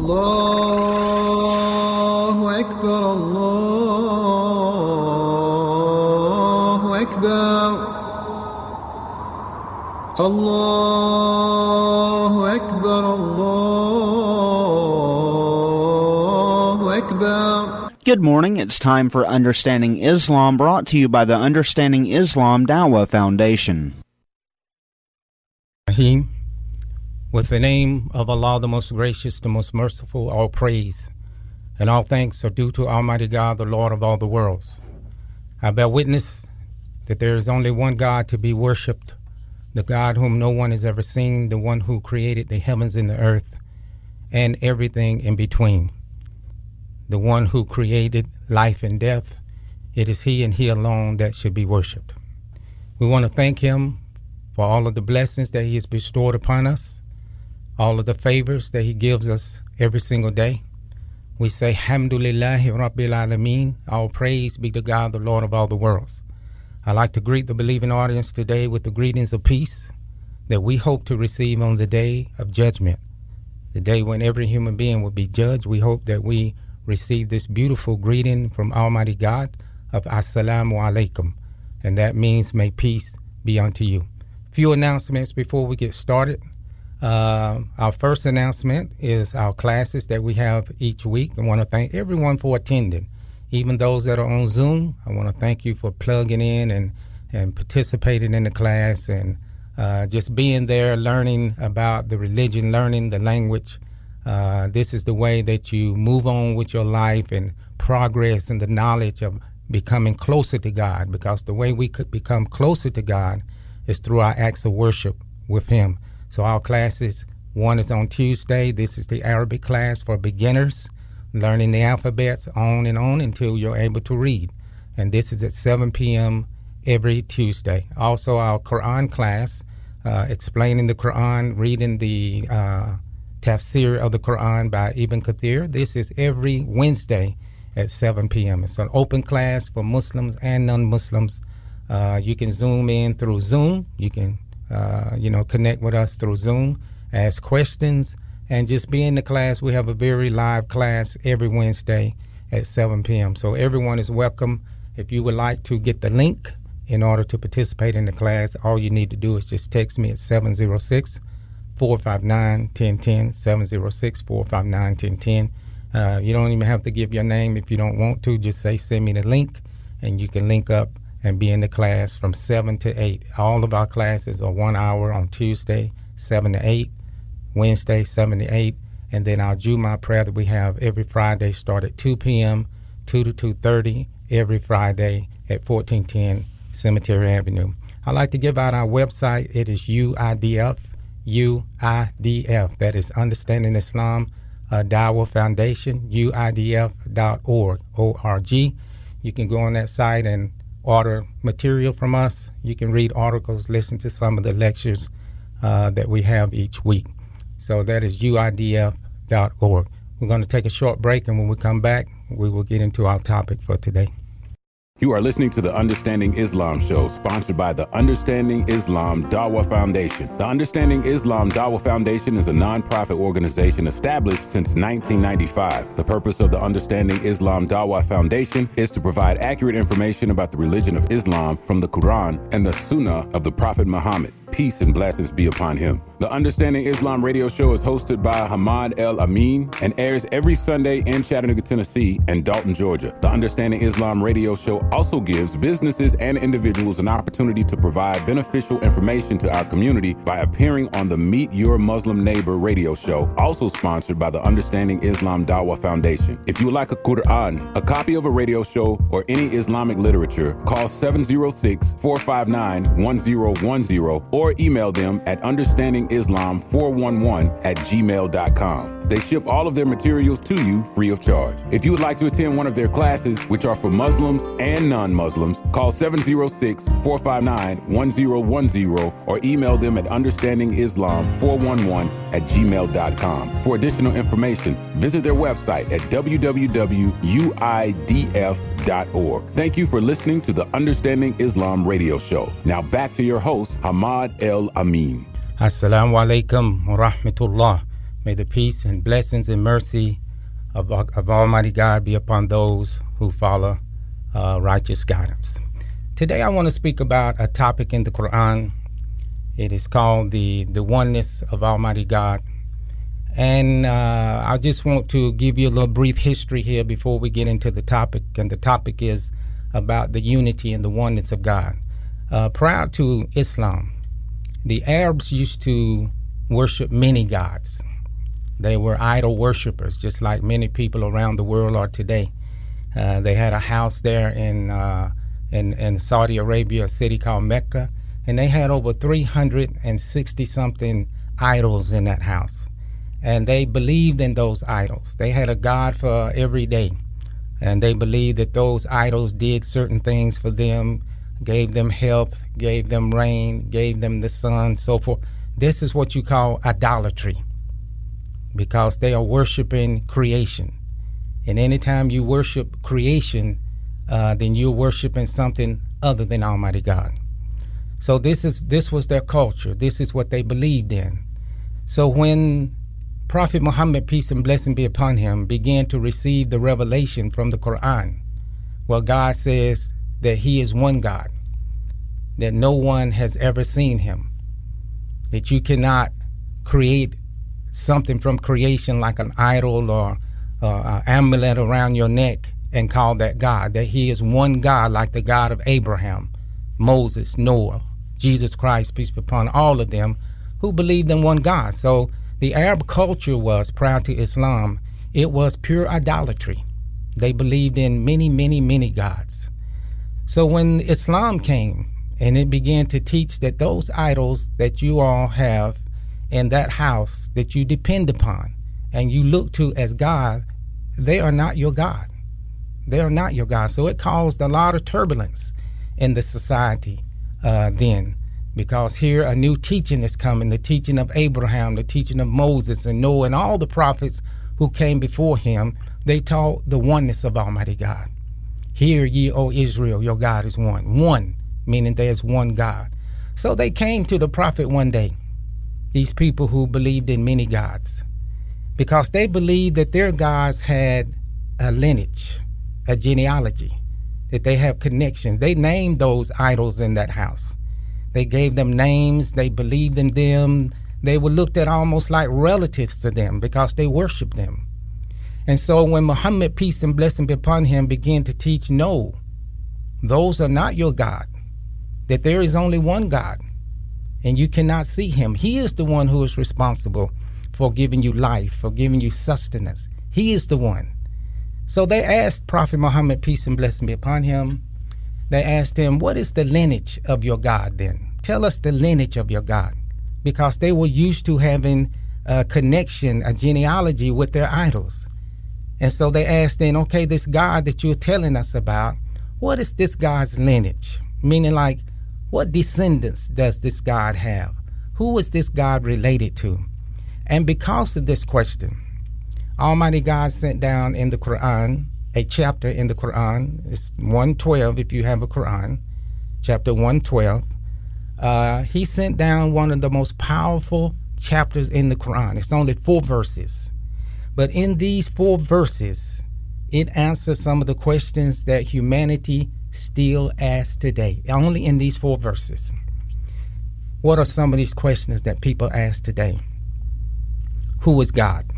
الله أكبر الله أكبر الله أكبر الله أكبر. Good morning. It's time for Understanding Islam, brought to you by the Understanding Islam Dawah Foundation. With the name of Allah, the most gracious, the most merciful, all praise and all thanks are due to Almighty God, the Lord of all the worlds. I bear witness that there is only one God to be worshipped, the God whom no one has ever seen, the one who created the heavens and the earth and everything in between, the one who created life and death. It is He and He alone that should be worshipped. We want to thank Him for all of the blessings that He has bestowed upon us, all of the favors that He gives us every single day. We say, Hamdulillahi Rabbil Alameen, all praise be to God, the Lord of all the worlds. I'd like to greet the believing audience today with the greetings of peace that we hope to receive on the day of judgment, the day when every human being will be judged. We hope that we receive this beautiful greeting from Almighty God of Assalamu Alaikum, and that means may peace be unto you. Few announcements before we get started. Our first announcement is our classes that we have each week. I want to thank everyone for attending, even those that are on Zoom. I want to thank you for plugging in and participating in the class and just being there, learning about the religion, learning the language. This is the way that you move on with your life and progress in the knowledge of becoming closer to God, because the way we could become closer to God is through our acts of worship with Him. So our classes, one is on Tuesday. This is the Arabic class for beginners, learning the alphabets on and on until you're able to read. And this is at 7 p.m. every Tuesday. Also, our Quran class, explaining the Quran, reading the tafsir of the Quran by Ibn Kathir. This is every Wednesday at 7 p.m. It's an open class for Muslims and non-Muslims. You can Zoom in through Zoom. You can connect with us through Zoom, ask questions, and just be in the class. We have a very live class every Wednesday at 7 p.m. So everyone is welcome. If you would like to get the link in order to participate in the class, all you need to do is just text me at 706-459-1010, 706-459-1010. You don't even have to give your name if you don't want to. Just say, send me the link, and you can link up and be in the class from 7 to 8. All of our classes are 1 hour on Tuesday, 7 to 8, Wednesday, 7 to 8, and then our Jummah prayer that we have every Friday start at 2 p.m., 2 to 2:30 every Friday at 1410 Cemetery Avenue. I'd like to give out our website. It is UIDF. That is Understanding Islam Dawah Foundation, UIDF.org, O-R-G. You can go on that site and order material from us. You can read articles, listen to some of the lectures that we have each week. So that is UIDF.org. We're going to take a short break, and when we come back, we will get into our topic for today. You are listening to the Understanding Islam Show, sponsored by the Understanding Islam Dawah Foundation. The Understanding Islam Dawah Foundation is a non-profit organization established since 1995. The purpose of the Understanding Islam Dawah Foundation is to provide accurate information about the religion of Islam from the Quran and the Sunnah of the Prophet Muhammad. Peace and blessings be upon him. The Understanding Islam radio show is hosted by Hamad El Amin and airs every Sunday in Chattanooga, Tennessee and Dalton, Georgia. The Understanding Islam radio show also gives businesses and individuals an opportunity to provide beneficial information to our community by appearing on the Meet Your Muslim Neighbor radio show, also sponsored by the Understanding Islam Dawah Foundation. If you would like a Quran, a copy of a radio show, or any Islamic literature, call 706-459-1010 or email them at understandingislam411@gmail.com. They ship all of their materials to you free of charge. If you would like to attend one of their classes, which are for Muslims and non-Muslims, call 706-459-1010 or email them at understandingislam411@gmail.com. For additional information, visit their website at www.uidf.org. Thank you for listening to the Understanding Islam radio show. Now back to your host, Hamad El Amin. Assalamu alaikum wa rahmatullah. May the peace and blessings and mercy of Almighty God be upon those who follow righteous guidance. Today I want to speak about a topic in the Quran. It is called the oneness of Almighty God. And I just want to give you a little brief history here before we get into the topic. And the topic is about the unity and the oneness of God. Prior to Islam, the Arabs used to worship many gods. They were idol worshipers, just like many people around the world are today. They had a house there in Saudi Arabia, a city called Mecca, and they had over 360-something idols in that house. And they believed in those idols. They had a god for every day. And they believed that those idols did certain things for them, gave them health, gave them rain, gave them the sun, so forth. This is what you call idolatry, because they are worshiping creation. And anytime you worship creation, then you're worshiping something other than Almighty God. So this was their culture. This is what they believed in. So when Prophet Muhammad, peace and blessing be upon him, began to receive the revelation from the Quran, well, God says that he is one God, that no one has ever seen him, that you cannot create something from creation like an idol or an amulet around your neck and call that God, that he is one God, like the God of Abraham, Moses, Noah, Jesus Christ, peace be upon all of them who believed in one God. So the Arab culture was, prior to Islam, it was pure idolatry. They believed in many, many, many gods. So when Islam came and it began to teach that those idols that you all have in that house that you depend upon and you look to as God, they are not your God. They are not your God. So it caused a lot of turbulence in the society then, because here a new teaching is coming, the teaching of Abraham, the teaching of Moses and Noah and all the prophets who came before him. They taught the oneness of Almighty God. Hear ye, O Israel, your God is one. One, meaning there's one God. So they came to the prophet one day, these people who believed in many gods, because they believed that their gods had a lineage, a genealogy, that they have connections. They named those idols in that house. They gave them names. They believed in them. They were looked at almost like relatives to them because they worshiped them. And so when Muhammad, peace and blessing be upon him, began to teach, no, those are not your God, that there is only one God and you cannot see him. He is the one who is responsible for giving you life, for giving you sustenance. He is the one. So they asked Prophet Muhammad, peace and blessing be upon him, they asked him, what is the lineage of your God then? Tell us the lineage of your God. Because they were used to having a connection, a genealogy with their idols. And so they asked then, okay, this God that you're telling us about, what is this God's lineage? Meaning like, what descendants does this God have? Who is this God related to? And because of this question, Almighty God sent down in the Quran, a chapter in the Quran, it's 112 if you have a Quran, chapter 112. He sent down one of the most powerful chapters in the Quran. It's only 4 verses. But in these 4 verses, it answers some of the questions that humanity still asks today. Only in these 4 verses. What are some of these questions that people ask today? Who is God?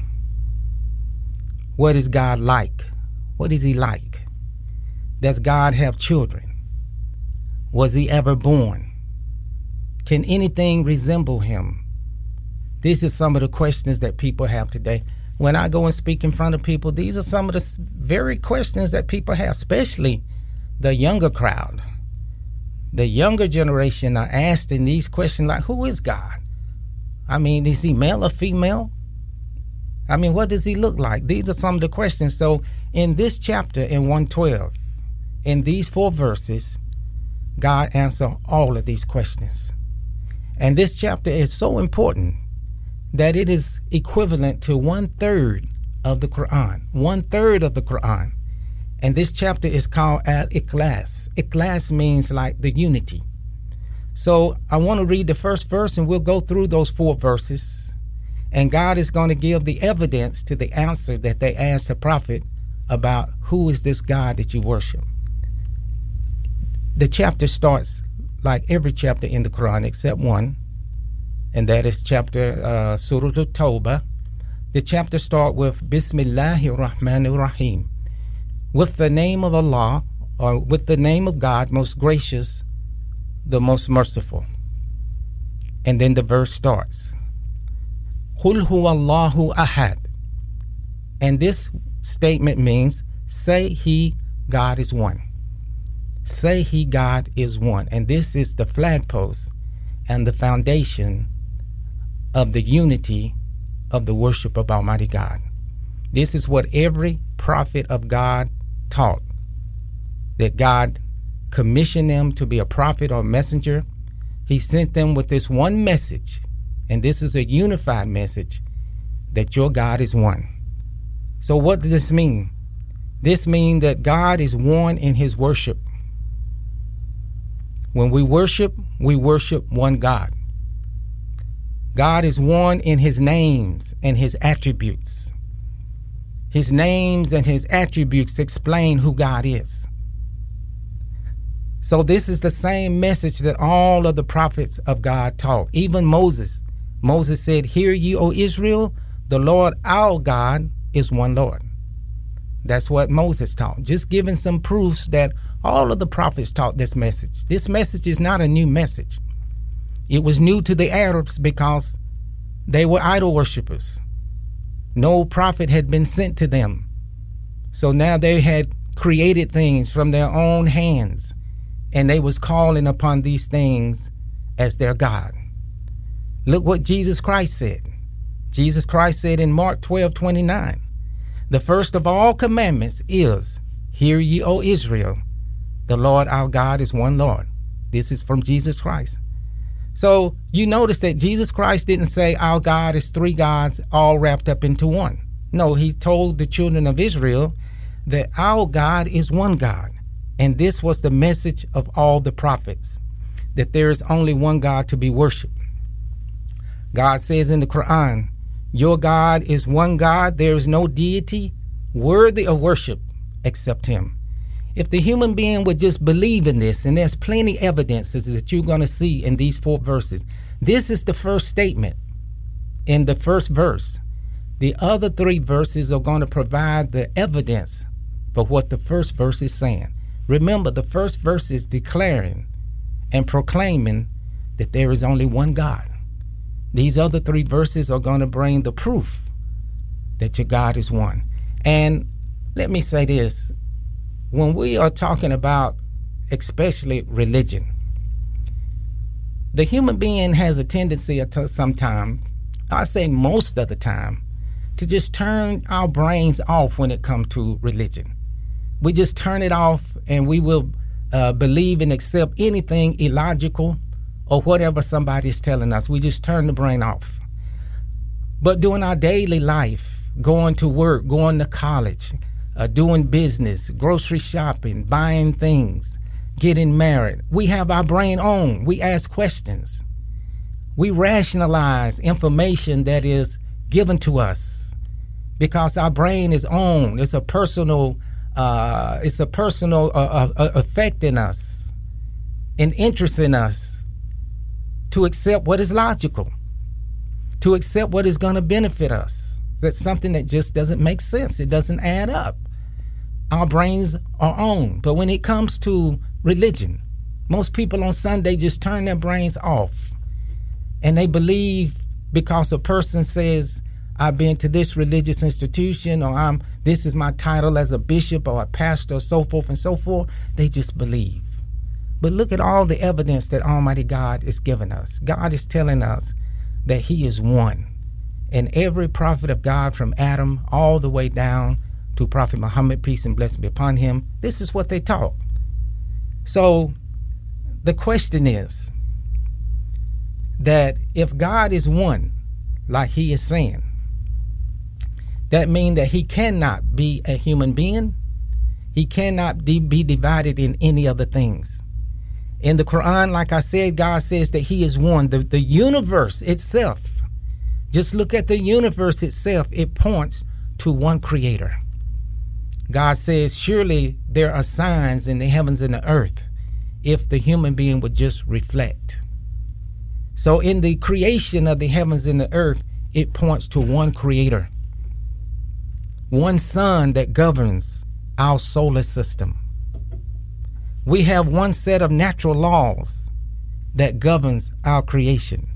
What is God like? What is he like? Does God have children? Was he ever born? Can anything resemble him? These are some of the questions that people have today. When I go and speak in front of people, these are some of the very questions that people have, especially the younger crowd. The younger generation are asking these questions like, who is God? I mean, is he male or female? I mean, what does he look like? These are some of the questions. So in this chapter, in 112, in these 4 verses, God answers all of these questions. And this chapter is so important that it is equivalent to 1/3 of the Quran. 1/3 of the Quran. And this chapter is called Al-Ikhlas. Ikhlas means like the unity. So I want to read the first verse and we'll go through those 4 verses. And God is going to give the evidence to the answer that they asked the prophet about who is this God that you worship. The chapter starts like every chapter in the Quran except one, and that is chapter Surah At-Tawbah. The chapter starts with Bismillahir Rahmanir Rahim, with the name of Allah, or with the name of God, most gracious, the most merciful. And then the verse starts, Qul huwallahu ahad. And this statement means, say he, God is one. Say he, God is one. And this is the flagpost and the foundation of the unity of the worship of Almighty God. This is what every prophet of God taught, that God commissioned them to be a prophet or messenger. He sent them with this one message, and this is a unified message, that your God is one. So what does this mean? This means that God is one in his worship. When we worship one God. God is one in his names and his attributes. His names and his attributes explain who God is. So this is the same message that all of the prophets of God taught. Even Moses. Moses said, hear ye, O Israel, the Lord our God is one Lord. That's what Moses taught. Just giving some proofs that all of the prophets taught this message. This message is not a new message. It was new to the Arabs because they were idol worshippers. No prophet had been sent to them. So now they had created things from their own hands, and they was calling upon these things as their God. Look what Jesus Christ said. Jesus Christ said in Mark 12:29, the first of all commandments is, hear ye, O Israel, the Lord our God is one Lord. This is from Jesus Christ. So you notice that Jesus Christ didn't say our God is three gods all wrapped up into one. No, he told the children of Israel that our God is one God. And this was the message of all the prophets, that there is only one God to be worshiped. God says in the Quran, your God is one God. There is no deity worthy of worship except him. If the human being would just believe in this, and there's plenty evidences that you're going to see in these 4 verses. This is the first statement in the first verse. The other 3 verses are going to provide the evidence for what the first verse is saying. Remember, the first verse is declaring and proclaiming that there is only one God. These other 3 verses are going to bring the proof that your God is one. And let me say this. When we are talking about especially religion, the human being has a tendency sometimes, I say most of the time, to just turn our brains off when it comes to religion. We just turn it off, and we will believe and accept anything illogical or whatever somebody is telling us. We just turn the brain off. But during our daily life, going to work, going to college, doing business, grocery shopping, buying things, getting married, we have our brain on. We ask questions. We rationalize information that is given to us because our brain is on. It's a personal effect in us, an interest in us to accept what is logical, to accept what is going to benefit us. That's something that just doesn't make sense. It doesn't add up. Our brains are on. But when it comes to religion, most people on Sunday just turn their brains off. And they believe because a person says, I've been to this religious institution, or this is my title as a bishop or a pastor, or so forth and so forth, they just believe. But look at all the evidence that Almighty God is giving us. God is telling us that he is one. And every prophet of God from Adam all the way down to Prophet Muhammad, peace and blessing be upon him, this is what they taught. So the question is that if God is one, like he is saying, that means that he cannot be a human being. He cannot be divided in any other things. In the Quran, like I said, God says that he is one. The universe itself, Just look at the universe itself. It points to one creator. God says, surely there are signs in the heavens and the earth if the human being would just reflect. So in the creation of the heavens and the earth, it points to one creator, one sun that governs our solar system. We have one set of natural laws that governs our creation.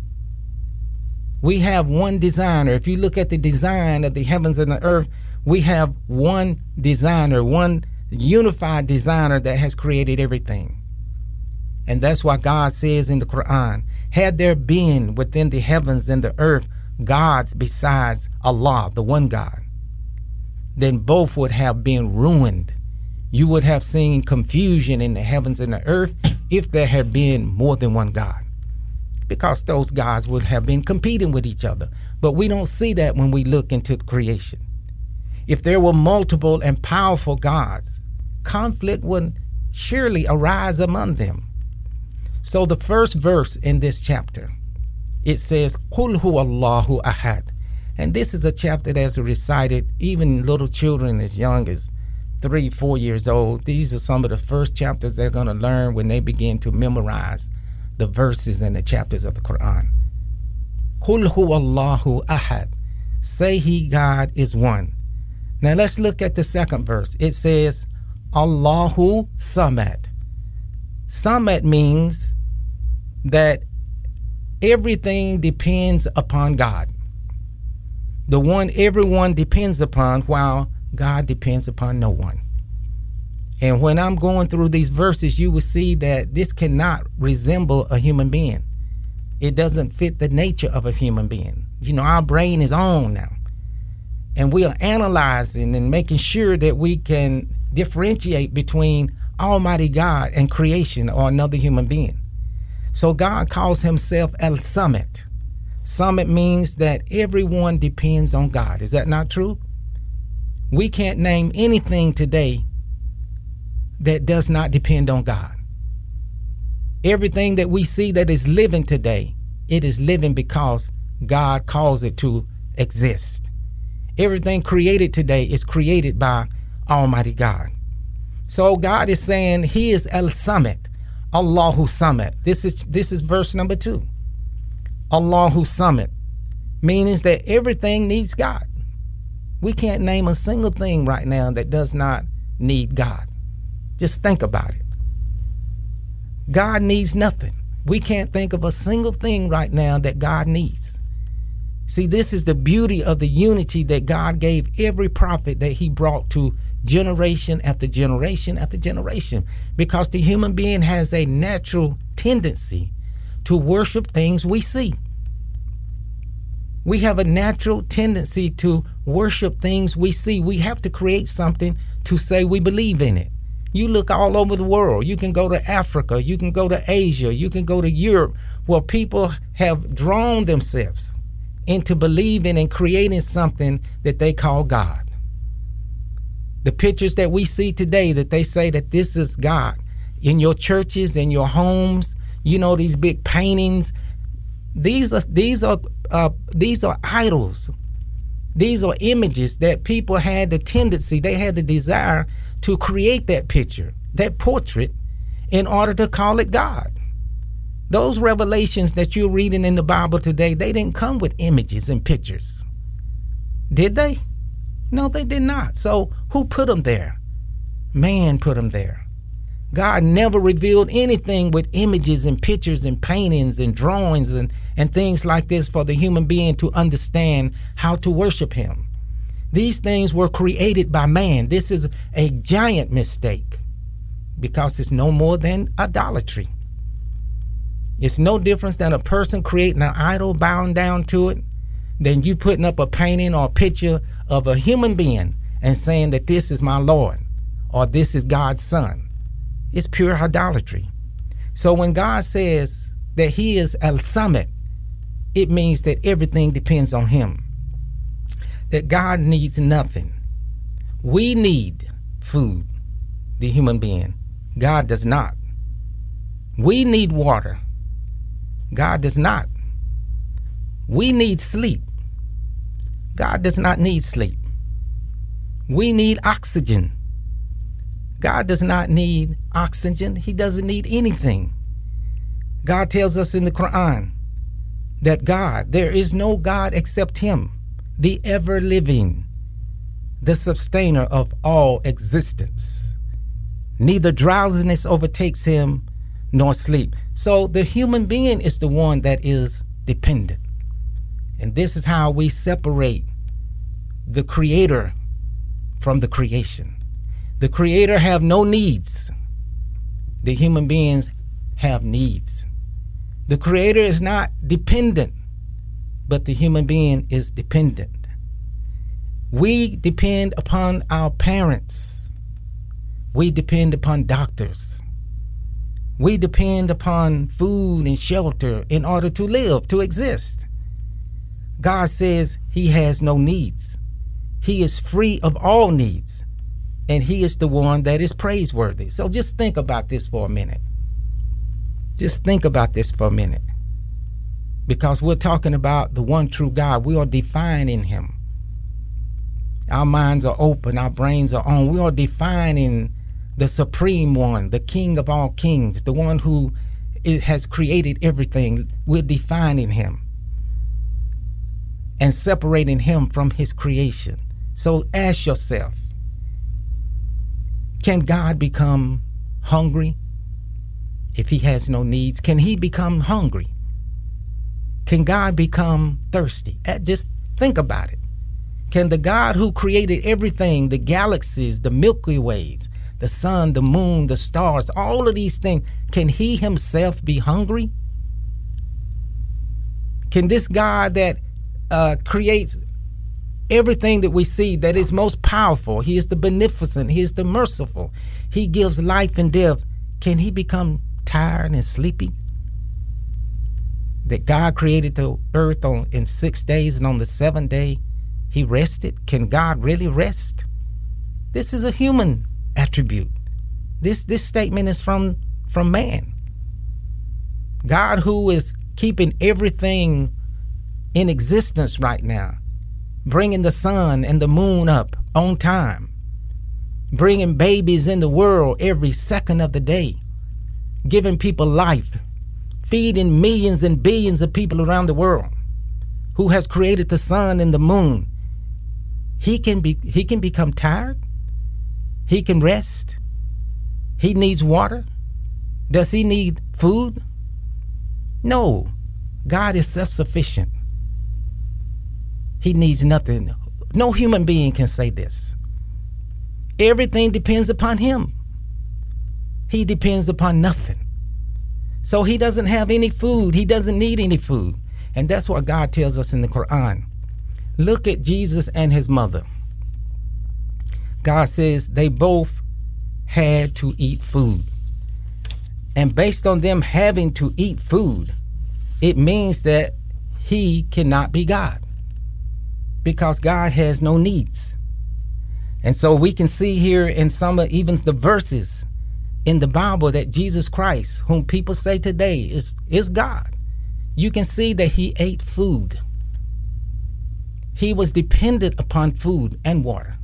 We have one designer. If you look at the design of the heavens and the earth, we have one designer, one unified designer that has created everything. And that's why God says in the Quran, had there been within the heavens and the earth gods besides Allah, the one God, then both would have been ruined. You would have seen confusion in the heavens and the earth if there had been more than one God, because those gods would have been competing with each other. But we don't see that when we look into the creation. If there were multiple and powerful gods, conflict would surely arise among them. So the first verse in this chapter, it says, Qul huwa Allahu ahad. And this is a chapter that's recited even little children as young as 3-4 years old. These are some of the first chapters they're going to learn when they begin to memorize the verses and the chapters of the Quran. Qul huwa Allahu ahad. Say he, God, is one. Now let's look at the second verse. It says, Allahu Samad. Samad means that everything depends upon God. The one everyone depends upon, while God depends upon no one. And when I'm going through these verses, you will see that this cannot resemble a human being. It doesn't fit the nature of a human being. You know, our brain is on now. And we are analyzing and making sure that we can differentiate between Almighty God and creation or another human being. So God calls himself Al-Samad. Samad means that everyone depends on God. Is that not true? We can't name anything today that does not depend on God. Everything that we see that is living today, it is living because God calls it to exist. Everything created today is created by Almighty God. So God is saying he is Al-Samad, Allahu Samad. This is verse number 2. Allahu Samad, meaning that everything needs God. We can't name a single thing right now that does not need God. Just think about it. God needs nothing. We can't think of a single thing right now that God needs. See, this is the beauty of the unity that God gave every prophet that he brought to generation after generation after generation, because the human being has a natural tendency to worship things we see. We have a natural tendency to worship things we see. We have to create something to say we believe in it. You look all over the world. You can go to Africa. You can go to Asia. You can go to Europe, where people have drawn themselves into believing and creating something that they call God. The pictures that we see today that they say that this is God in your churches, in your homes, you know, these big paintings, these are idols. These are images that people had the tendency, they had the desire to create that picture, that portrait, in order to call it God. Those revelations that you're reading in the Bible today, they didn't come with images and pictures. Did they? No, they did not. So who put them there? Man put them there. God never revealed anything with images and pictures and paintings and drawings and things like this for the human being to understand how to worship him. These things were created by man. This is a giant mistake, because it's no more than idolatry. It's no difference than a person creating an idol, bowing down to it, than you putting up a painting or a picture of a human being and saying that this is my Lord or this is God's son. It's pure idolatry. So when God says that he is Al-Samad, it means that everything depends on him, that God needs nothing. We need food, the human being. God does not. We need water. God does not. We need sleep. God does not need sleep. We need oxygen. God does not need oxygen. He doesn't need anything. God tells us in the Quran that there is no God except Him, the ever-living, the sustainer of all existence. Neither drowsiness overtakes Him nor sleep. So the human being is the one that is dependent. And this is how we separate the Creator from the creation. The Creator have no needs. The human beings have needs. The Creator is not dependent, but the human being is dependent. We depend upon our parents. We depend upon doctors. We depend upon food and shelter in order to live, to exist. God says He has no needs. He is free of all needs, and He is the one that is praiseworthy. So just think about this for a minute. Just think about this for a minute. Because we're talking about the one true God. We are defining Him. Our minds are open. Our brains are on. We are defining the Supreme One, the King of all kings, the one who has created everything. We're defining Him and separating Him from His creation. So ask yourself, can God become hungry if He has no needs? Can He become hungry? Can God become thirsty? Just think about it. Can the God who created everything, the galaxies, the Milky Ways, the sun, the moon, the stars, all of these things, can He Himself be hungry? Can this God that creates everything that we see, that is most powerful, He is the beneficent, He is the merciful, He gives life and death, can He become tired and sleepy? That God created the earth in 6 days, and on the seventh day He rested. Can God really rest? This is a human attribute. This statement is from man. God, who is keeping everything in existence right now, bringing the sun and the moon up on time, bringing babies in the world every second of the day, giving people life, feeding millions and billions of people around the world, who has created the sun and the moon. He can become tired. He can rest. He needs water. Does He need food? No. God is self-sufficient. He needs nothing. No human being can say this. Everything depends upon Him. He depends upon nothing. So He doesn't have any food. He doesn't need any food. And that's what God tells us in the Quran. Look at Jesus and His mother. God says they both had to eat food. And based on them having to eat food, it means that He cannot be God, because God has no needs. And so we can see here in some of even the verses in the Bible that Jesus Christ, whom people say today is God, you can see that He ate food. He was dependent upon food and water.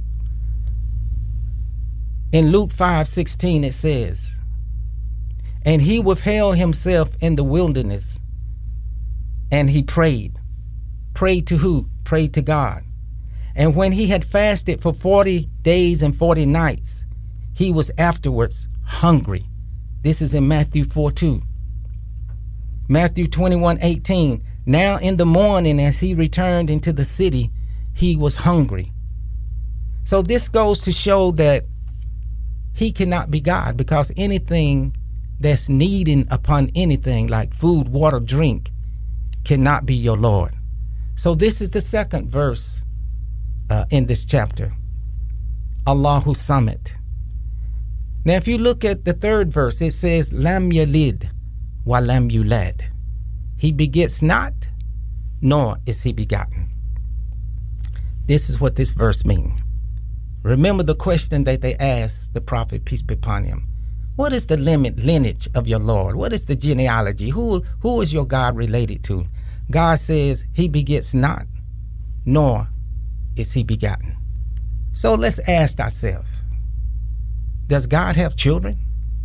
In Luke 5:16 it says, and He withheld Himself in the wilderness, and He prayed. Prayed to who? Prayed to God. And when He had fasted for 40 days and 40 nights, He was afterwards hungry. This is in Matthew 4:2. Matthew 21:18. Now in the morning, as He returned into the city, He was hungry. So this goes to show that He cannot be God, because anything that's needing upon anything like food, water, drink cannot be your Lord. So this is the second verse in this chapter. Allahu Samad. Now if you look at the third verse, it says Lam yalid wa lam yulad. He begets not, nor is He begotten. This is what this verse means. Remember the question that they asked the prophet, peace be upon him. What is the lineage of your Lord? What is the genealogy? Who is your God related to? God says he begets not, nor is he begotten. So let's ask ourselves, does God have children?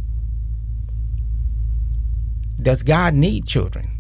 Does God need children?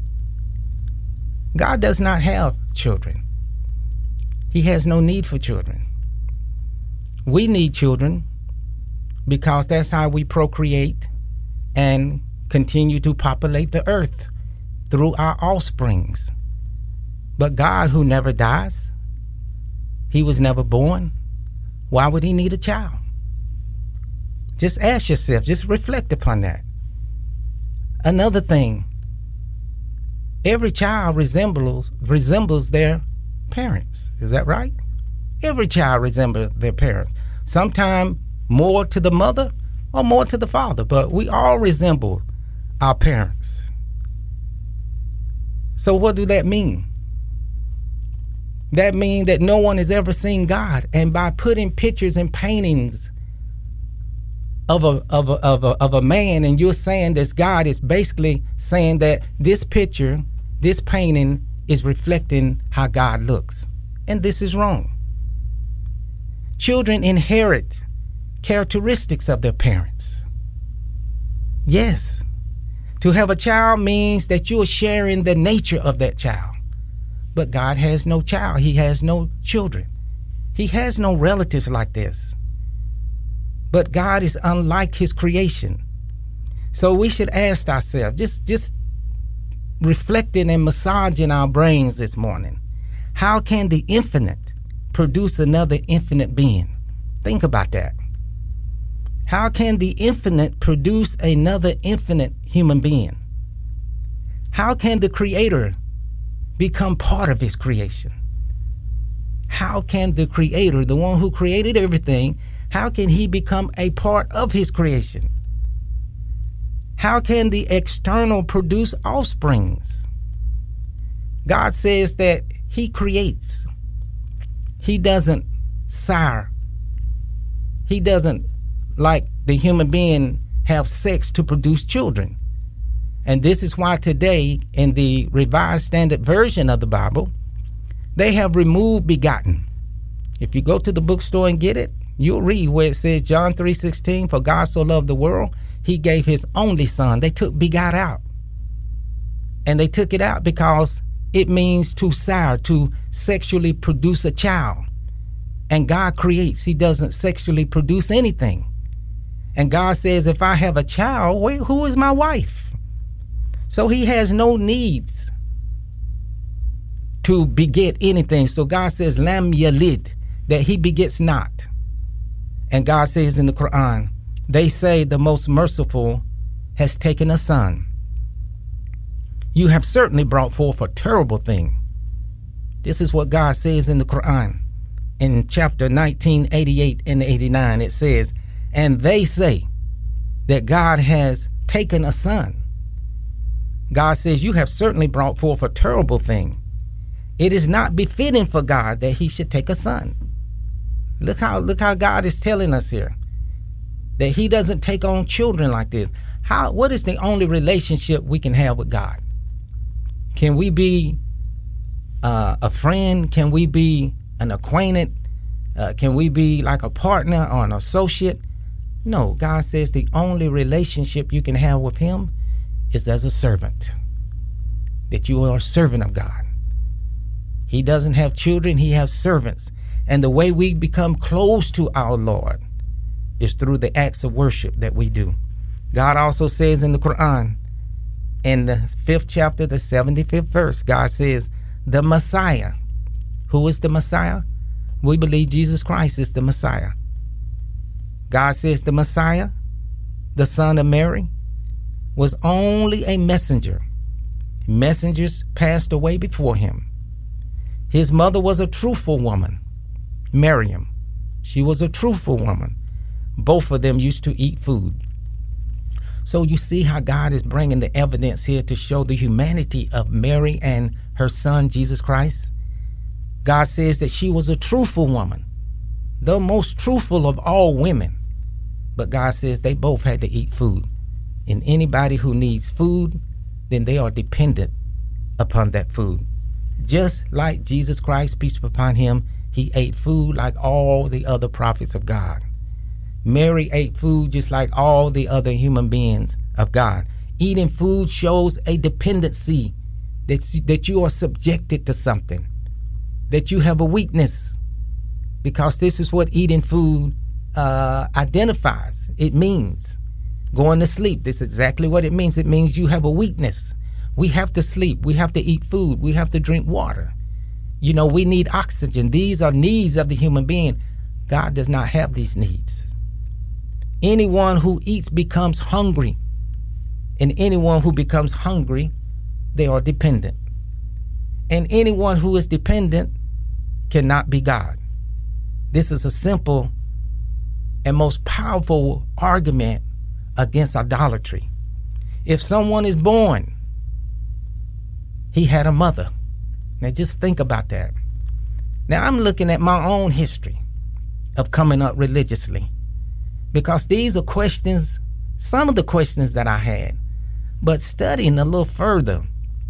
God does not have children. He has no need for children. We need children because that's how we procreate and continue to populate the earth through our offsprings. But God, who never dies, he was never born, why would he need a child? Just ask yourself, just reflect upon that. Another thing, every child resembles their parents. Is that right? Every child resembles their parents. Sometimes more to the mother or more to the father, but we all resemble our parents. So what do that mean? That means that no one has ever seen God, and by putting pictures and paintings of a man, and you're saying that God is basically saying that this picture, this painting is reflecting how God looks. And this is wrong. Children inherit characteristics of their parents. Yes. To have a child means that you're sharing the nature of that child. But God has no child. He has no children. He has no relatives like this. But God is unlike his creation. So we should ask ourselves, just reflecting and massaging our brains this morning, how can the infinite produce another infinite being? Think about that. How can the infinite produce another infinite human being? How can the creator become part of his creation? How can the creator, the one who created everything, how can he become a part of his creation? How can the external produce offsprings? God says that he creates. He doesn't sire. He doesn't, like the human being, have sex to produce children. And this is why today, in the Revised Standard Version of the Bible, they have removed begotten. If you go to the bookstore and get it, you'll read where it says, John 3:16, for God so loved the world, he gave his only son. They took begot out. And they took it out because it means to sire, to sexually produce a child. And God creates. He doesn't sexually produce anything. And God says, if I have a child, who is my wife? So he has no needs to beget anything. So God says, lam yalid, that he begets not. And God says in the Quran, they say the most merciful has taken a son. You have certainly brought forth a terrible thing. This is what God says in the Quran. In chapter 19, 88 and 89, it says, and they say that God has taken a son. God says, you have certainly brought forth a terrible thing. It is not befitting for God that he should take a son. Look how God is telling us here that he doesn't take on children like this. What is the only relationship we can have with God? Can we be a friend? Can we be an acquaintance? Can we be like a partner or an associate? No, God says the only relationship you can have with him is as a servant, that you are a servant of God. He doesn't have children, he has servants. And the way we become close to our Lord is through the acts of worship that we do. God also says in the Quran, in the 5th chapter, the 75th verse, God says, the Messiah. Who is the Messiah? We believe Jesus Christ is the Messiah. God says the Messiah, the son of Mary, was only a messenger. Messengers passed away before him. His mother was a truthful woman, Miriam. She was a truthful woman. Both of them used to eat food. So you see how God is bringing the evidence here to show the humanity of Mary and her son, Jesus Christ. God says that she was a truthful woman, the most truthful of all women. But God says they both had to eat food. And anybody who needs food, then they are dependent upon that food. Just like Jesus Christ, peace be upon him, he ate food like all the other prophets of God. Mary ate food just like all the other human beings of God. Eating food shows a dependency, that you are subjected to something, that you have a weakness, because this is what eating food identifies. It means going to sleep. This is exactly what it means. It means you have a weakness. We have to sleep. We have to eat food. We have to drink water. You know, we need oxygen. These are needs of the human being. God does not have these needs. Anyone who eats becomes hungry. And anyone who becomes hungry, they are dependent. And anyone who is dependent cannot be God. This is a simple and most powerful argument against idolatry. If someone is born, he had a mother. Now just think about that. Now I'm looking at my own history of coming up religiously, because these are questions, some of the questions that I had. But studying a little further,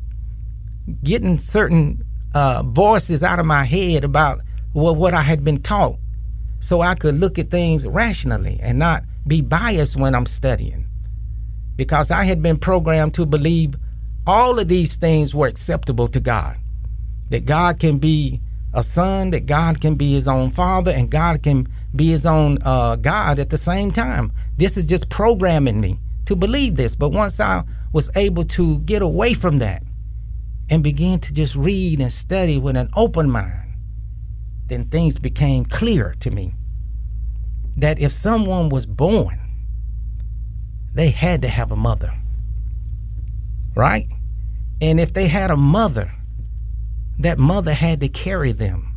getting certain voices out of my head about what I had been taught, so I could look at things rationally and not be biased when I'm studying. Because I had been programmed to believe all of these things were acceptable to God. That God can be a son, that God can be his own father, and God can be his own God at the same time. This is just programming me to believe this. But once I was able to get away from that and begin to just read and study with an open mind, then things became clear to me that if someone was born, they had to have a mother, right? And if they had a mother, that mother had to carry them.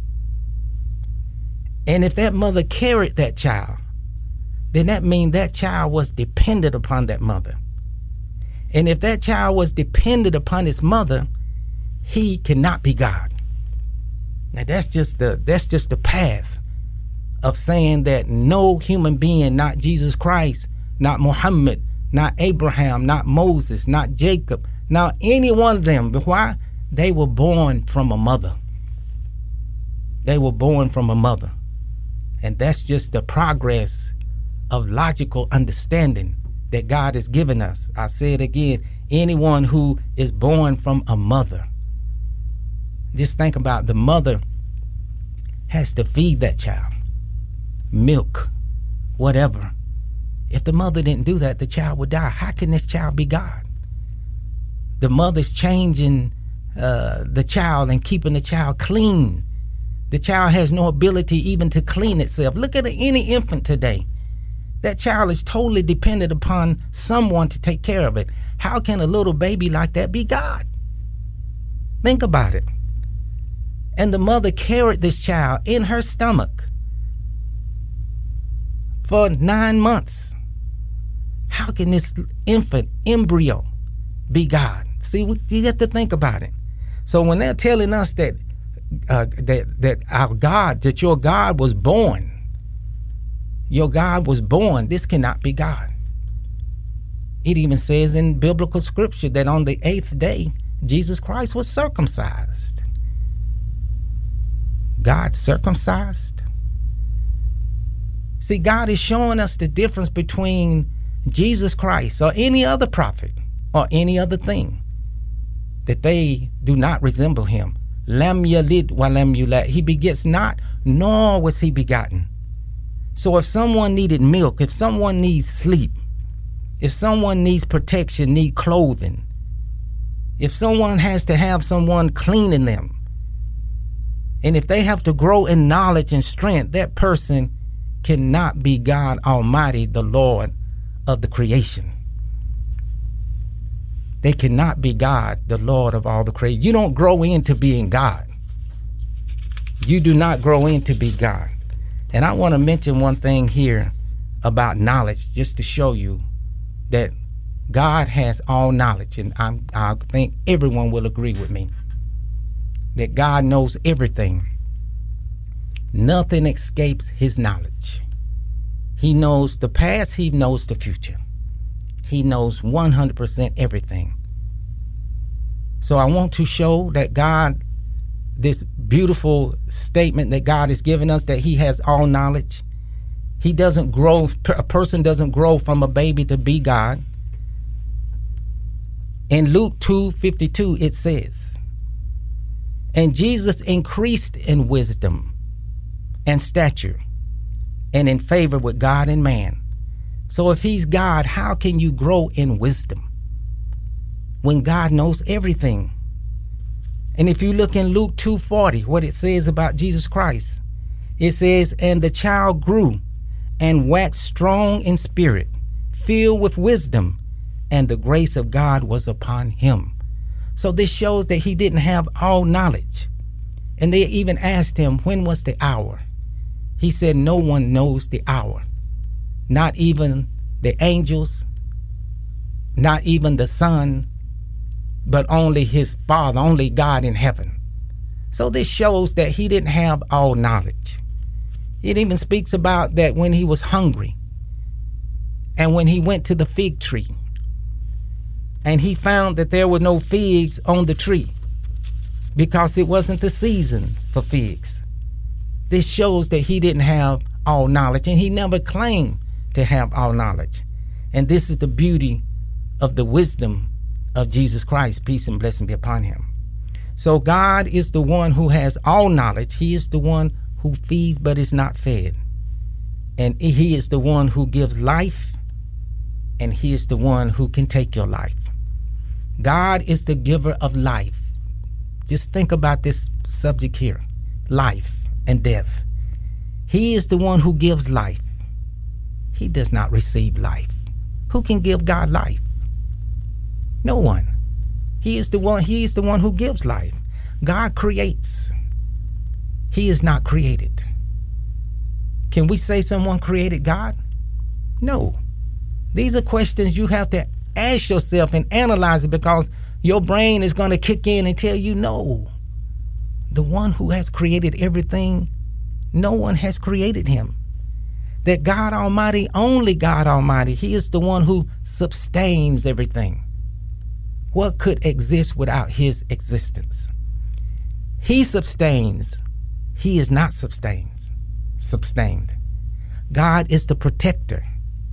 And if that mother carried that child, then that means that child was dependent upon that mother. And if that child was dependent upon his mother, he cannot be God. Now that's just the path of saying that no human being, not Jesus Christ, not Muhammad, not Abraham, not Moses, not Jacob, not any one of them. But why? They were born from a mother. They were born from a mother. And that's just the progress of logical understanding that God has given us. I say it again, anyone who is born from a mother. Just think about, the mother has to feed that child, milk, whatever. If the mother didn't do that, the child would die. How can this child be God? The mother's changing the child and keeping the child clean. The child has no ability even to clean itself. Look at any infant today. That child is totally dependent upon someone to take care of it. How can a little baby like that be God? Think about it. And the mother carried this child in her stomach for 9 months. How can this infant embryo be God? See, you have to think about it. So when they're telling us that our God, that your God was born, this cannot be God. It even says in biblical scripture that on the 8th day, Jesus Christ was circumcised. God circumcised? See, God is showing us the difference between Jesus Christ or any other prophet or any other thing, that they do not resemble him. Lam yalid wa lam yulad. He begets not, nor was he begotten. So if someone needed milk, if someone needs sleep, if someone needs protection, need clothing, if someone has to have someone cleaning them, and if they have to grow in knowledge and strength, that person cannot be God Almighty, the Lord of the creation. They cannot be God, the Lord of all the creation. You don't grow into being God. You do not grow into be God. And I want to mention one thing here about knowledge, just to show you that God has all knowledge. And I think everyone will agree with me that God knows everything. Nothing escapes his knowledge. He knows the past. He knows the future. He knows 100% everything. So I want to show that God, this beautiful statement that God has given us, that he has all knowledge. He doesn't grow, a person doesn't grow from a baby to be God. In Luke 2:52, it says, and Jesus increased in wisdom and stature and in favor with God and man. So if he's God, how can you grow in wisdom when God knows everything? And if you look in Luke 2:40, what it says about Jesus Christ, it says, and the child grew and waxed strong in spirit, filled with wisdom, and the grace of God was upon him. So this shows that he didn't have all knowledge. And they even asked him, when was the hour? He said, no one knows the hour, not even the angels, not even the Son, but only his Father, only God in heaven. So this shows that he didn't have all knowledge. It even speaks about that when he was hungry and when he went to the fig tree and he found that there were no figs on the tree because it wasn't the season for figs. This shows that he didn't have all knowledge, and he never claimed to have all knowledge. And this is the beauty of the wisdom of Jesus Christ. Peace and blessing be upon him. So God is the one who has all knowledge. He is the one who feeds but is not fed. And he is the one who gives life, and he is the one who can take your life. God is the giver of life. Just think about this subject here, life and death. He is the one who gives life. He does not receive life. Who can give God life? No one. He is the one who gives life. God creates. He is not created. Can we say someone created God? No. These are questions you have to ask yourself and analyze it, because your brain is going to kick in and tell you no. The one who has created everything, no one has created him. That God Almighty, only God Almighty, he is the one who sustains everything. What could exist without his existence? He sustains. He is not sustained. God is the protector.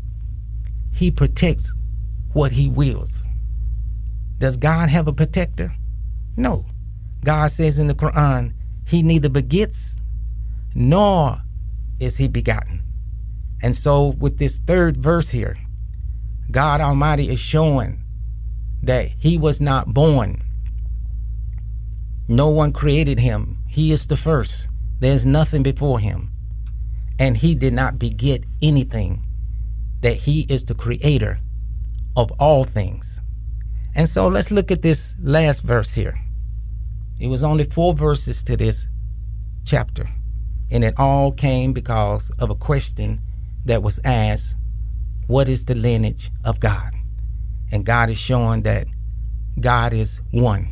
He protects what he wills. Does God have a protector? No. God says in the Quran, he neither begets nor is he begotten. And so with this third verse here, God Almighty is showing that he was not born. No one created him. He is the first. There's nothing before him. And he did not beget anything. That he is the creator of all things. And so let's look at this last verse here. It was only 4 verses to this chapter. And it all came because of a question that was asked, what is the lineage of God? And God is showing that God is one.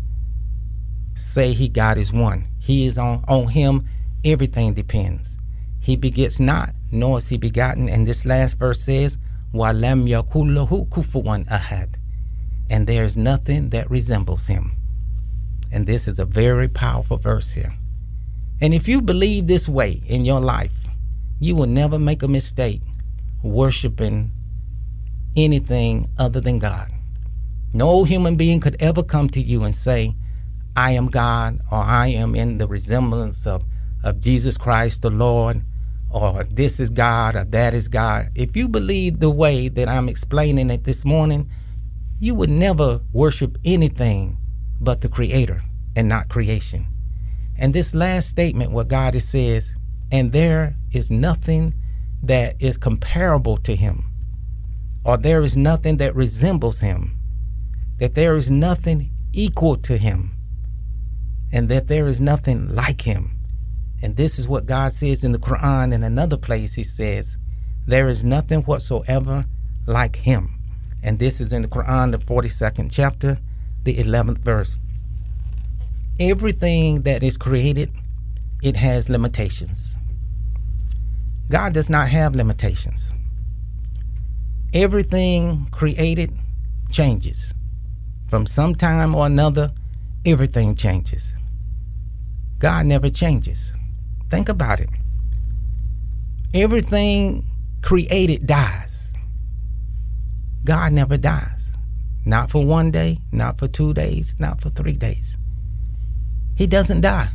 Say God is one. He is on him. Everything depends. He begets not, nor is he begotten. And this last verse says, وَلَمْ يَكُنْ لَهُ كُفُوًا أَحَدٌ. And there is nothing that resembles him. And this is a very powerful verse here. And if you believe this way in your life, you will never make a mistake worshiping anything other than God. No human being could ever come to you and say, I am God, or I am in the resemblance of Jesus Christ the Lord, or this is God, or that is God. If you believe the way that I'm explaining it this morning, you would never worship anything but the Creator and not creation. And this last statement, what God says, and there is nothing that is comparable to him, or there is nothing that resembles him, that there is nothing equal to him, and that there is nothing like him. And this is what God says in the Quran. In another place, he says, there is nothing whatsoever like him. And this is in the Quran, the 42nd chapter, the 11th verse. Everything that is created, it has limitations. God does not have limitations. Everything created changes from some time or another, everything changes. God never changes. Think about it. Everything created dies. God never dies. Not for 1 day, not for 2 days, not for 3 days. He doesn't die.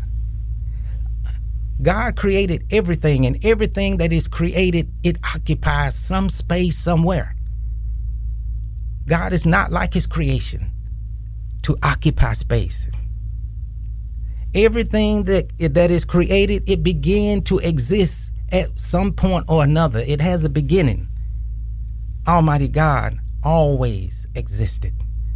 God created everything, and everything that is created, it occupies some space somewhere. God is not like his creation to occupy space. Everything that is created, it began to exist at some point or another. It has a beginning. Almighty God always existed.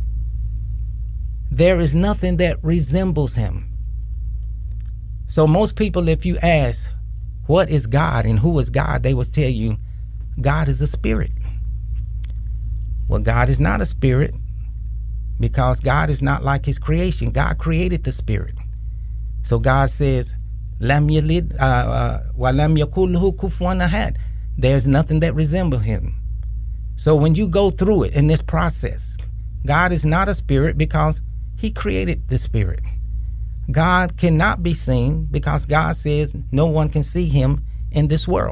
There is nothing that resembles him. So most people, if you ask, what is God and who is God, they will tell you, God is a spirit. Well, God is not a spirit because God is not like his creation. God created the spirit. So God says, Lam yalid wa lam yakul lahu kufuwan ahad. There's nothing that resembles him. So when you go through it in this process, God is not a spirit because he created the spirit. God cannot be seen because God says no one can see him in this world.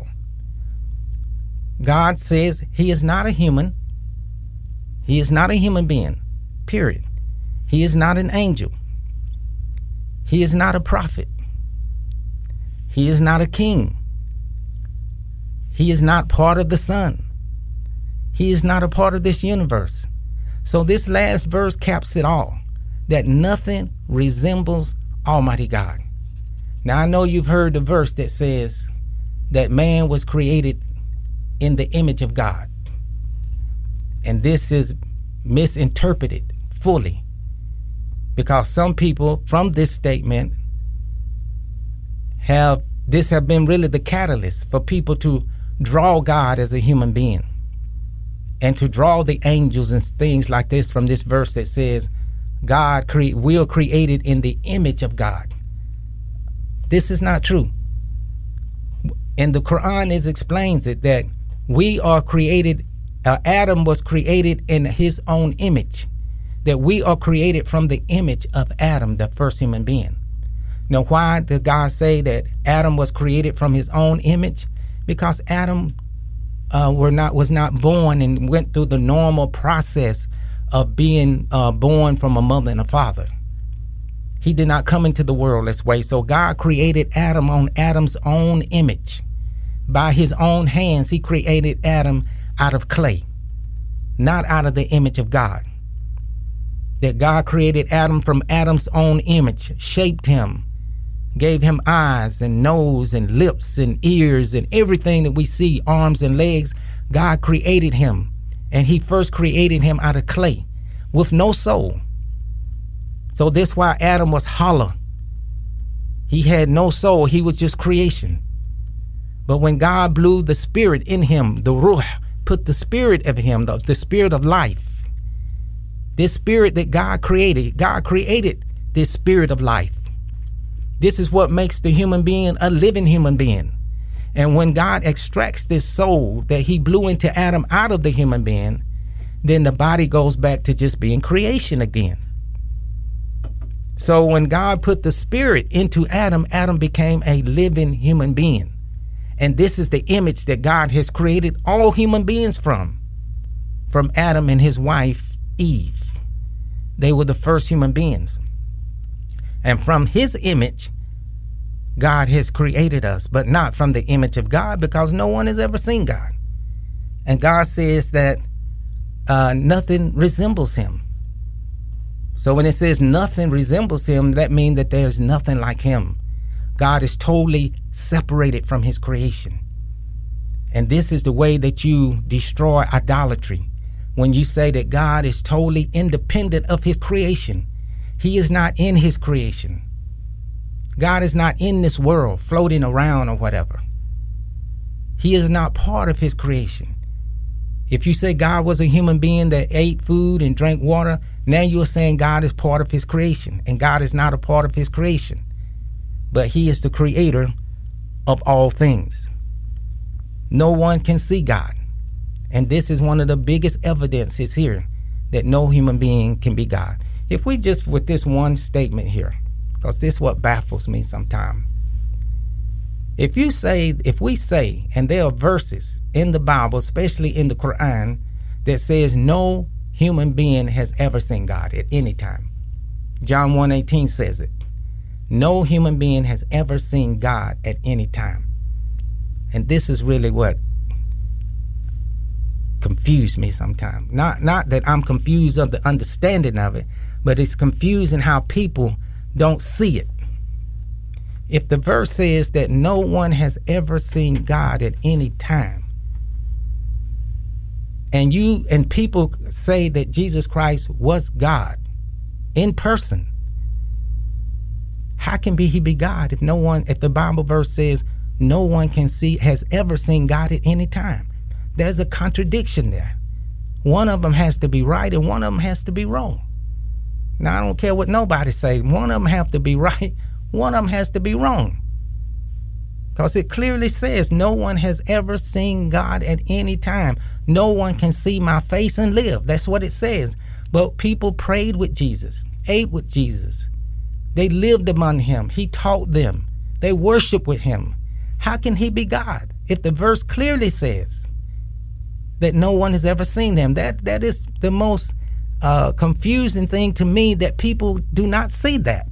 God says he is not a human. He is not a human being, period. He is not an angel. He is not a prophet. He is not a king. He is not part of the sun. He is not a part of this universe. So this last verse caps it all, that nothing resembles Almighty God. Now I know you've heard the verse that says that man was created in the image of God. And this is misinterpreted fully because some people from this statement have been really the catalyst for people to draw God as a human being and to draw the angels and things like this from this verse that says we are created in the image of God. This is not true. And the Quran explains it that we are created, Adam was created in his own image, that we are created from the image of Adam, the first human being. Now, why did God say that Adam was created from his own image? Because Adam was not born and went through the normal process of being born from a mother and a father. He did not come into the world this way. So God created Adam on Adam's own image. By his own hands, he created Adam out of clay, not out of the image of God. That God created Adam from Adam's own image, shaped him, gave him eyes and nose and lips and ears and everything that we see, arms and legs. God created him. And he first created him out of clay with no soul. So that's why Adam was hollow. He had no soul. He was just creation. But when God blew the spirit in him, the ruh, put the spirit of him, the spirit of life, this spirit that God created this spirit of life. This is what makes the human being a living human being. And when God extracts this soul that he blew into Adam out of the human being, then the body goes back to just being creation again. So when God put the spirit into Adam, Adam became a living human being. And this is the image that God has created all human beings from Adam and his wife, Eve. They were the first human beings. And from his image, God has created us, but not from the image of God, because no one has ever seen God. And God says that nothing resembles him. So when it says nothing resembles him, that means that there's nothing like him. God is totally separated from his creation. And this is the way that you destroy idolatry. When you say that God is totally independent of his creation, he is not in his creation. God is not in this world floating around or whatever. He is not part of his creation. If you say God was a human being that ate food and drank water, now you are saying God is part of his creation, and God is not a part of his creation. But he is the creator of all things. No one can see God. And this is one of the biggest evidences here that no human being can be God. If we just, with this one statement here, because this is what baffles me sometimes. If we say, and there are verses in the Bible, especially in the Quran, that says no human being has ever seen God at any time. John 1:18 says it. No human being has ever seen God at any time. And this is really what confused me sometimes. Not that I'm confused of the understanding of it, but it's confusing how people don't see it. If the verse says that no one has ever seen God at any time, and people say that Jesus Christ was God in person, how can he be God if the Bible verse says no one has ever seen God at any time? There's a contradiction there. One of them has to be right and one of them has to be wrong. Now, I don't care what nobody say. One of them have to be right. One of them has to be wrong. Because it clearly says no one has ever seen God at any time. No one can see my face and live. That's what it says. But people prayed with Jesus, ate with Jesus. They lived among him. He taught them. They worshiped with him. How can he be God if the verse clearly says that no one has ever seen him? That is the most confusing thing to me, that people do not see that.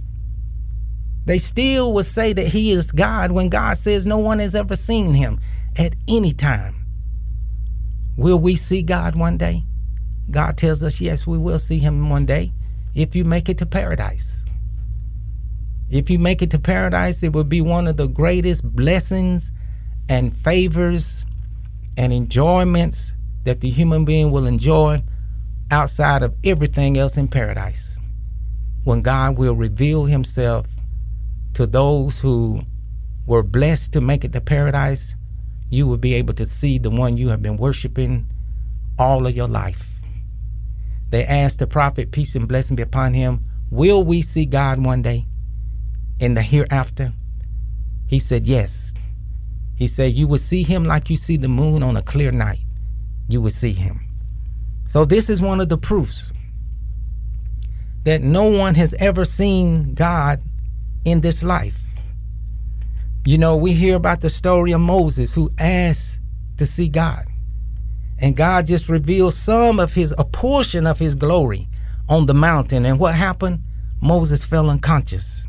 They still will say that he is God when God says no one has ever seen him at any time. Will we see God one day? God tells us, yes, we will see him one day if you make it to paradise. If you make it to paradise, it will be one of the greatest blessings and favors and enjoyments that the human being will enjoy outside of everything else in paradise. When God will reveal himself to those who were blessed to make it to paradise, you will be able to see the one you have been worshiping all of your life. They asked the prophet, peace and blessing be upon him, will we see God one day in the hereafter? He said, yes. He said, you will see him like you see the moon on a clear night. You will see him. So this is one of the proofs that no one has ever seen God in this life. You know, we hear about the story of Moses who asked to see God. And God just revealed a portion of his glory on the mountain. And what happened? Moses fell unconscious.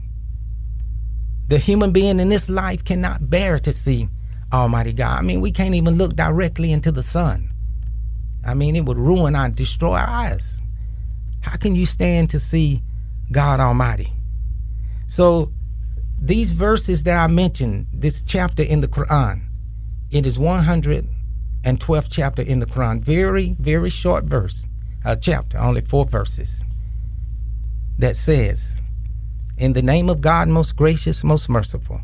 The human being in this life cannot bear to see Almighty God. I mean, we can't even look directly into the sun. I mean, it would ruin and destroy our eyes. How can you stand to see God Almighty? So these verses that I mentioned, this chapter in the Quran, it is 112th chapter in the Quran. Very, very short chapter, only 4 verses, that says, in the name of God, most gracious, most merciful,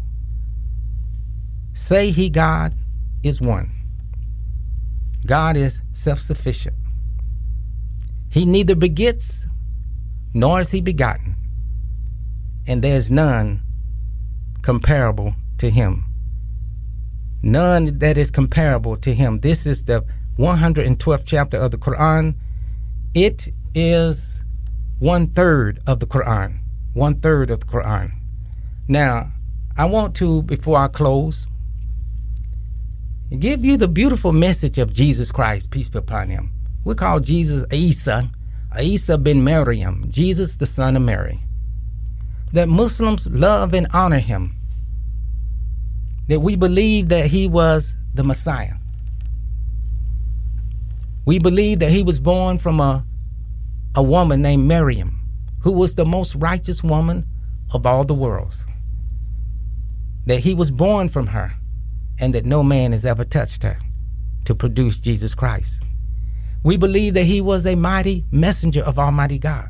say he, God, is one. God is self-sufficient. He neither begets nor is he begotten, and there is none comparable to him. None that is comparable to him. This is the 112th chapter of the Quran. It is 1/3 of the Quran. 1/3 of the Quran. Now, I want to, before I close, give you the beautiful message of Jesus Christ, peace be upon him. We call Jesus Isa bin Maryam, Jesus the son of Mary. That Muslims love and honor him. That we believe that he was the Messiah. We believe that he was born from a woman named Maryam, who was the most righteous woman of all the worlds. That he was born from her, and that no man has ever touched her to produce Jesus Christ. We believe that he was a mighty messenger of Almighty God.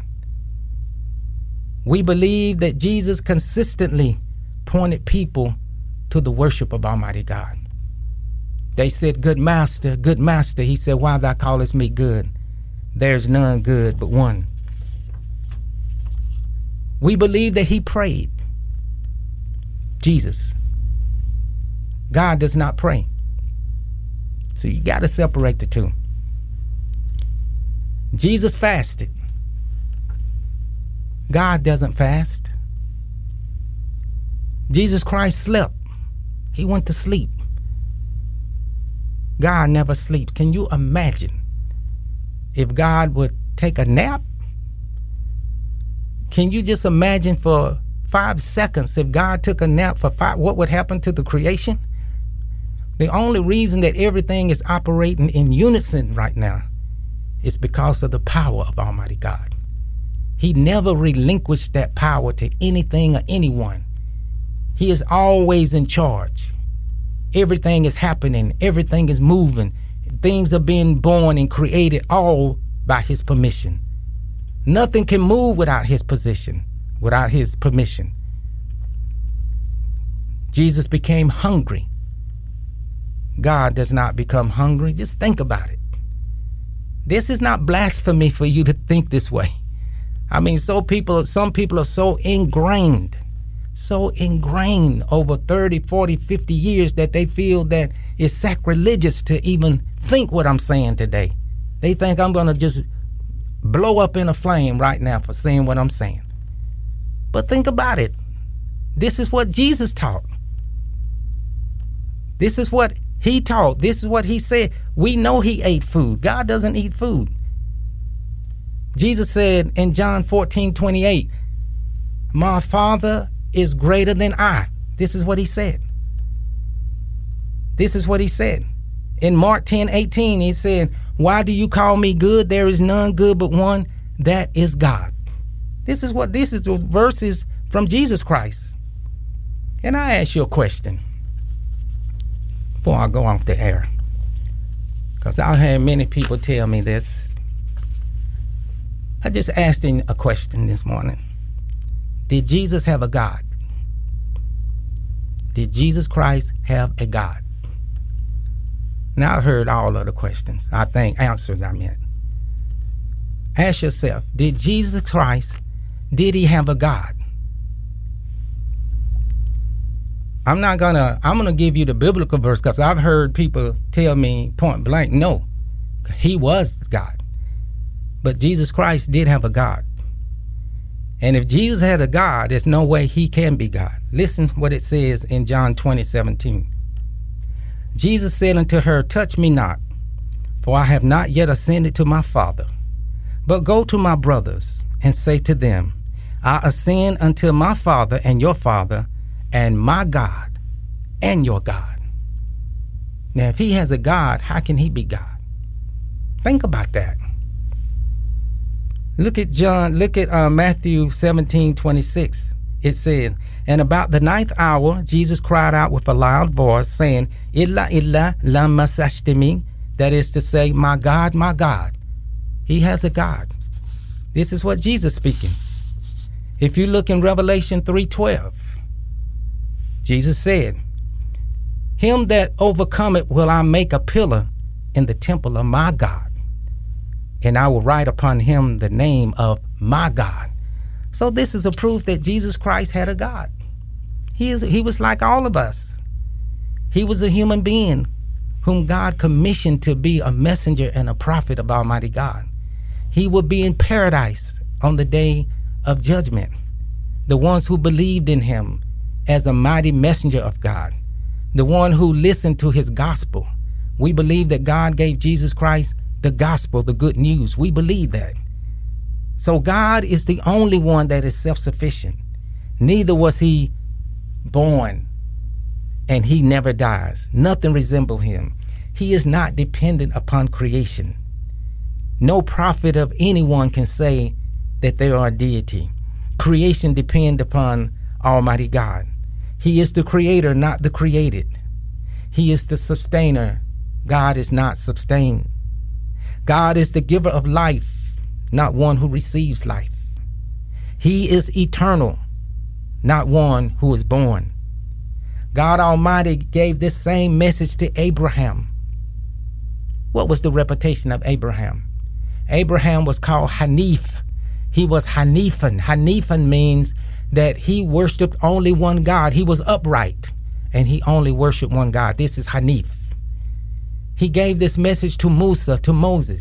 We believe that Jesus consistently pointed people to the worship of Almighty God. They said, good master, good master. He said, why thou callest me good? There's none good but one. We believe that he prayed. Jesus. God does not pray. So you got to separate the two. Jesus fasted. God doesn't fast. Jesus Christ slept. He went to sleep. God never sleeps. Can you imagine if God would take a nap? Can you just imagine for 5 seconds if God took a nap for 5, what would happen to the creation? The only reason that everything is operating in unison right now is because of the power of Almighty God. He never relinquished that power to anything or anyone. He is always in charge. Everything is happening. Everything is moving. Things are being born and created all by his permission. Nothing can move without his position, without his permission. Jesus became hungry. God does not become hungry. Just think about it. This is not blasphemy for you to think this way. I mean, some people are so ingrained over 30, 40, 50 years that they feel that it's sacrilegious to even think what I'm saying today. They think I'm going to just blow up in a flame right now for saying what I'm saying. But think about it. This is what Jesus taught. This is what he taught. This is what he said. We know he ate food. God doesn't eat food. Jesus said in John 14:28, my Father is greater than I. This is what he said. This is what he said. In Mark 10:18, he said, why do you call me good? There is none good but one, that is God. This is the verses from Jesus Christ. And I ask you a question before I go off the air, because I've had many people tell me this. I just asked him a question this morning. Did Jesus have a God? Did Jesus Christ have a God? Now I heard all of the questions. Answers I meant. Ask yourself, did Jesus Christ, did he have a God? I'm gonna give you the biblical verse, because I've heard people tell me point blank, no, he was God. But Jesus Christ did have a God. And if Jesus had a God, there's no way he can be God. Listen what it says in John 20:17. Jesus said unto her, touch me not, for I have not yet ascended to my Father. But go to my brothers and say to them, I ascend unto my Father and your Father, and my God and your God. Now, if he has a God, how can he be God? Think about that. Look at Matthew 17:26. It says, and about the 9th hour, Jesus cried out with a loud voice, saying, Illa, illa, lama sabachthani, that is to say, my God, my God. He has a God. This is what Jesus speaking. If you look in Revelation 3:12, Jesus said, him that overcometh will I make a pillar in the temple of my God, and I will write upon him the name of my God. So this is a proof that Jesus Christ had a God. He was like all of us. He was a human being whom God commissioned to be a messenger and a prophet of Almighty God. He would be in paradise on the day of judgment. The ones who believed in him as a mighty messenger of God, the one who listened to his gospel. We believe that God gave Jesus Christ the gospel, the good news. We believe that. So God is the only one that is self-sufficient. Neither was he born, and he never dies. Nothing resembles him. He is not dependent upon creation. No prophet of anyone can say that they are a deity. Creation depends upon Almighty God. He is the creator, not the created. He is the sustainer. God is not sustained. God is the giver of life, not one who receives life. He is eternal, not one who is born. God Almighty gave this same message to Abraham. What was the reputation of Abraham? Abraham was called Hanif. He was Hanifan. Hanifan means that he worshiped only one God. He was upright, and he only worshiped one God. This is Hanif. He gave this message to Moses.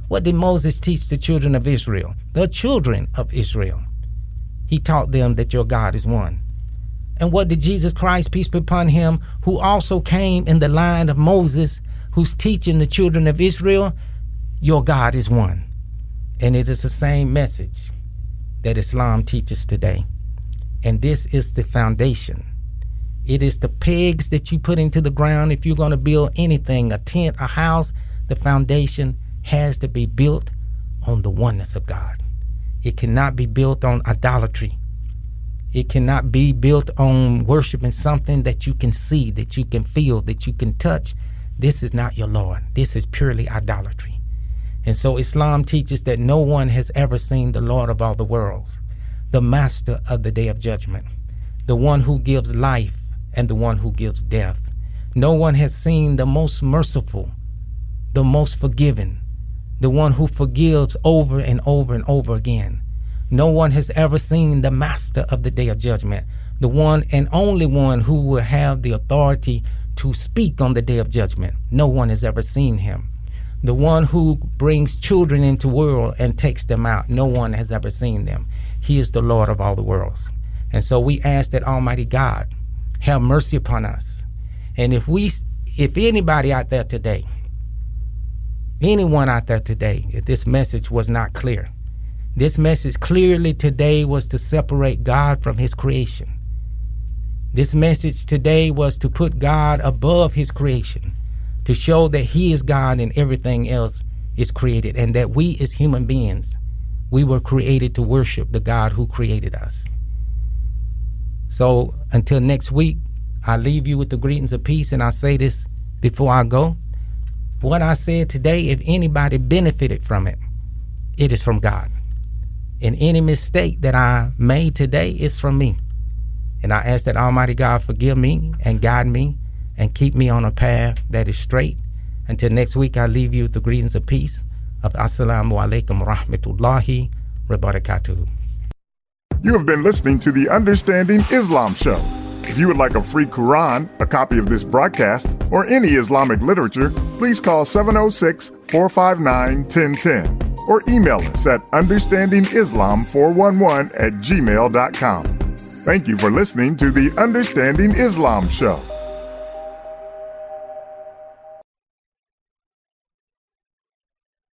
What did Moses teach the children of Israel? The children of Israel. He taught them that your God is one. And what did Jesus Christ, peace be upon him, who also came in the line of Moses, who's teaching the children of Israel, your God is one. And it is the same message that Islam teaches today. And this is the foundation. It is the pegs that you put into the ground if you're going to build anything, a tent, a house. The foundation has to be built on the oneness of God. It cannot be built on idolatry. It cannot be built on worshiping something that you can see, that you can feel, that you can touch. This is not your Lord. This is purely idolatry. And so Islam teaches that no one has ever seen the Lord of all the worlds, the master of the day of judgment, the one who gives life and the one who gives death. No one has seen the most merciful, the most forgiving, the one who forgives over and over and over again. No one has ever seen the master of the day of judgment, the one and only one who will have the authority to speak on the day of judgment. No one has ever seen him. The one who brings children into the world and takes them out. No one has ever seen them. He is the Lord of all the worlds. And so we ask that Almighty God have mercy upon us. And if anybody out there today, anyone out there today, if this message was not clear, this message clearly today was to separate God from his creation. This message today was to put God above his creation, to show that he is God and everything else is created, and that we as human beings, we were created to worship the God who created us. So until next week, I leave you with the greetings of peace, and I say this before I go. What I said today, if anybody benefited from it, it is from God. And any mistake that I made today is from me. And I ask that Almighty God forgive me and guide me and keep me on a path that is straight. Until next week, I leave you with the greetings of peace of Assalamu alaikum rahmatullahi wa barakatuh. You have been listening to the Understanding Islam Show. If you would like a free Quran, a copy of this broadcast, or any Islamic literature, please call 706-459-1010 or email us at understandingislam411@gmail.com. Thank you for listening to the Understanding Islam Show.